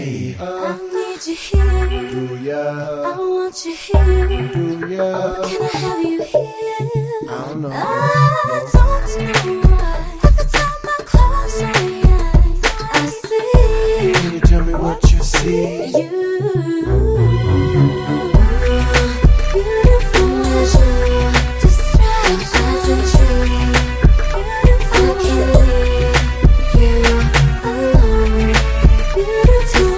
me. I need you here. Do ya? I want you here. Do ya? Can I have you here? I don't know. I don't know why. Every time I close my eyes, I see. Can you tell me what you see? You. Beautiful as you. Distract as a dream. Beautiful. I can't leave you alone. Beautiful.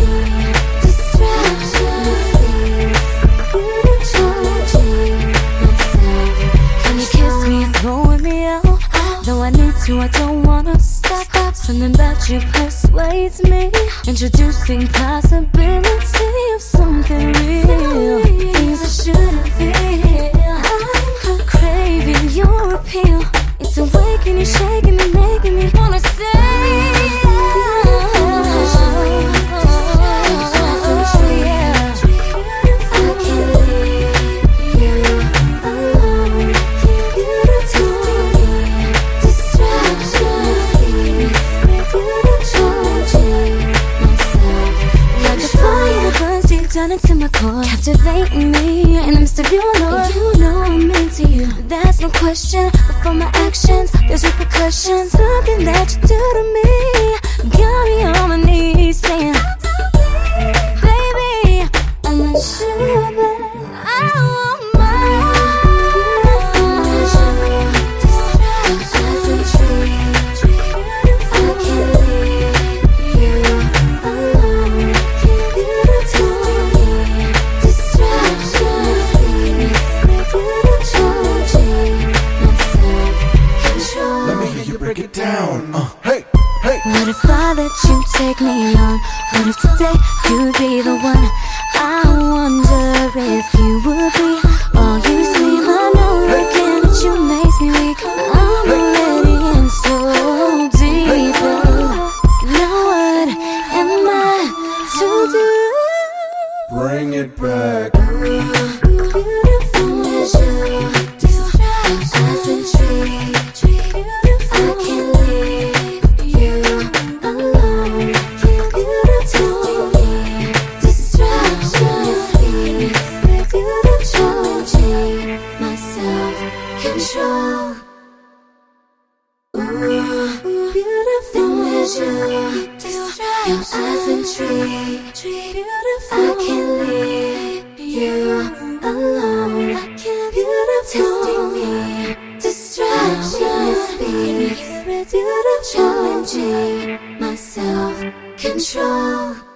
Distraction. Beautiful. Myself. Can you kiss me and throwing me out? Though I need to, I don't wanna stop. Something about you persuades me. Introducing possibility of something real. Things I shouldn't feel. I'm craving your appeal. It's awakening, shaking me, making me wanna say. Turn into my core, captivating me, and I'm still your lord. You know I'm into you, that's no question. But for my actions, there's repercussions. Something that you do to me got me on my knees saying, baby, I'm not sure that I want break it down. Hey, hey. What if I let you take me on? What if today you'd be the one? I wonder if you would be all you see. I know looking at you makes me weak. I'm already in so deep. Now what am I to do? Bring it back. Beautiful as you. Distract as a dream. I can't leave you alone. Beautiful distractions, beautiful change, myself control. Ooh, beautiful as you. Distract your eyes and treat. Beautiful. I can't leave you alone. I can't. Beautiful me. Distraction, beautiful challenging myself control.